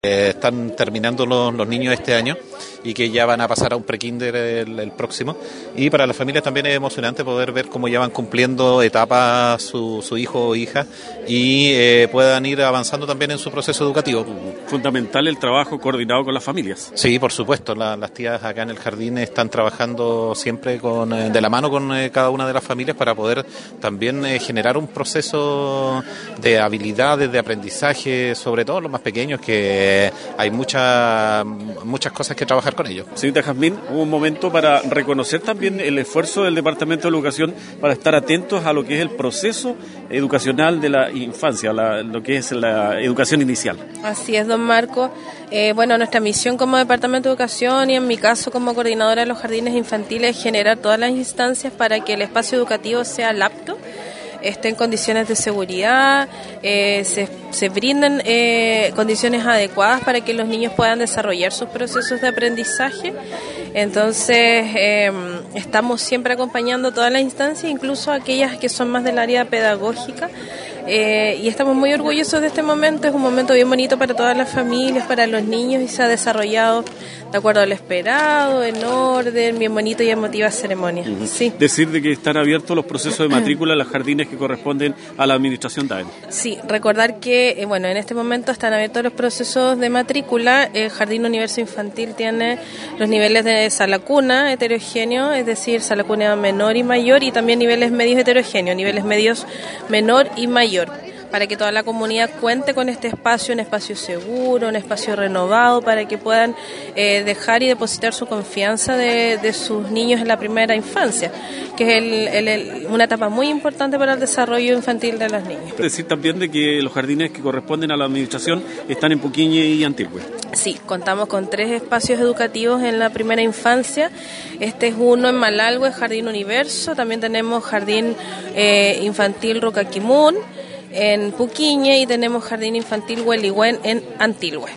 Están terminando los niños este año y que ya van a pasar a un prekinder el próximo, y para las familias también es emocionante poder ver cómo ya van cumpliendo etapas su hijo o hija y puedan ir avanzando también en su proceso educativo. Fundamental el trabajo coordinado con las familias. Sí, por supuesto, las tías acá en el jardín están trabajando siempre de la mano con cada una de las familias para poder también generar un proceso de habilidades, de aprendizaje, sobre todo los más pequeños, que hay muchas cosas que trabajar con ellos. Señorita Jazmín, hubo un momento para reconocer también el esfuerzo del Departamento de Educación para estar atentos a lo que es el proceso educacional de la infancia, lo que es la educación inicial. Así es, don Marco. Nuestra misión como Departamento de Educación y en mi caso como coordinadora de los jardines infantiles es generar todas las instancias para que el espacio educativo sea apto, esté en condiciones de seguridad, se brinden condiciones adecuadas para que los niños puedan desarrollar sus procesos de aprendizaje. Entonces, estamos siempre acompañando todas las instancias, incluso aquellas que son más del área pedagógica, y estamos muy orgullosos de este momento. Es un momento bien bonito para todas las familias, para los niños, y se ha desarrollado de acuerdo al esperado, en orden, bien bonito y emotiva ceremonia. Uh-huh. Sí. Decir de que están abiertos los procesos de matrícula en los jardines que corresponden a la administración DAEM. Sí, recordar que en este momento están abiertos los procesos de matrícula. El Jardín Universo Infantil tiene los niveles de sala cuna heterogéneo, es decir, sala cuna menor y mayor, y también niveles medios heterogéneos, niveles medios menor y mayor, para que toda la comunidad cuente con este espacio, un espacio seguro, un espacio renovado, para que puedan dejar y depositar su confianza de sus niños en la primera infancia, que es una etapa muy importante para el desarrollo infantil de los niños. Es decir también de que los jardines que corresponden a la administración están en Puquiñe y Antilhue. Sí, contamos con 3 espacios educativos en la primera infancia. Este es uno en Malalhue, Jardín Universo. También tenemos Jardín Infantil Rocaquimún en Puquiñe, y tenemos Jardín Infantil Huelihuén en Antilhue.